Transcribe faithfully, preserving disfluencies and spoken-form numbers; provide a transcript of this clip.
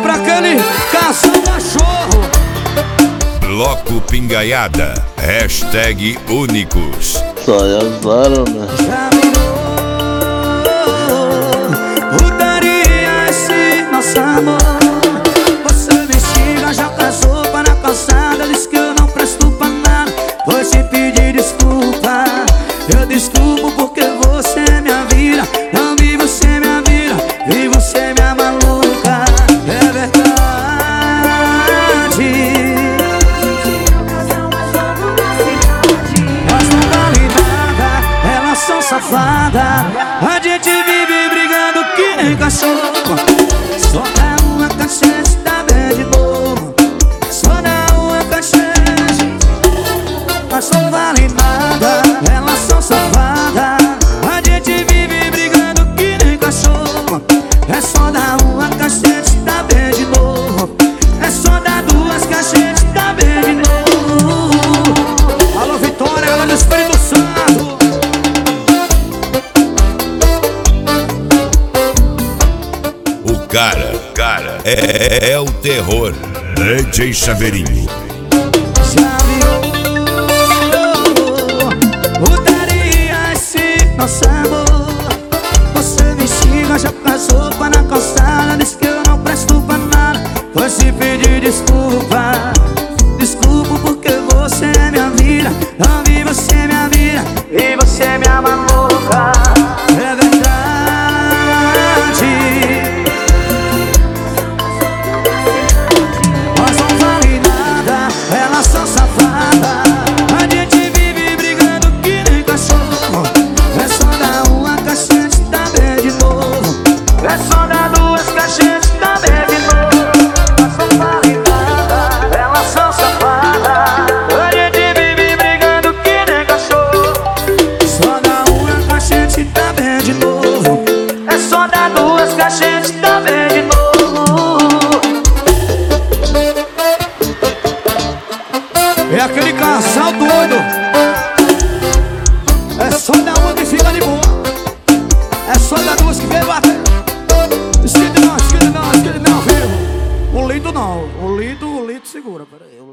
pra aquele casal cachorro. Bloco Pingaiada, hashtag únicos. Só é azar, né? Já virou putaria esse nosso amor. Você me xinga, joga sopa na calçada, diz que eu não presto pra nada. Vou te pedir desculpa, eu desculpo porque você é minha vida. Não vi você minha vida, vi você minha maluca. É verdade. Elas não valem nada, elas são safadas. A gente vive brigando que nem cachorro. Só dá uma cachete, tá bem de novo. Só dá uma cachete. Elas não valem nada, elas são safadas. A gente vive brigando que nem cachorro. É só dar uma cachete, tá bem de novo. É só dar duas cachetes, tá bem de novo. Alô Vitória, ela do Espírito Santo. O cara, cara, é, é o terror. D J Chaveirinho. Já virou putaria esse nosso amor. Você me xinga, joga sopa na calçada, diz que eu não presto pra nada. Vou te pedir desculpa, desculpa porque você é minha vida. Não vi você minha vida, e você é minha maluca. É verdade. Elas não valem nada, elas são safadas. A gente vive brigando que nem cachorro. É só dar uma cachete, tá bem de novo. É só dar duas cachetes, tá bem de novo. Elas não valem nada, elas são safadas. A gente vive brigando que nem cachorro. Só dar uma cachete, tá bem de novo. É só dar duas cachetes, tá bem de novo. É aquele casal doido. É só dar uma que fica de boa. É só dar duas que vem bater. Esquerda não, esquerda não, esquerda não, filho. O lindo não, o lindo, o lindo segura, peraí.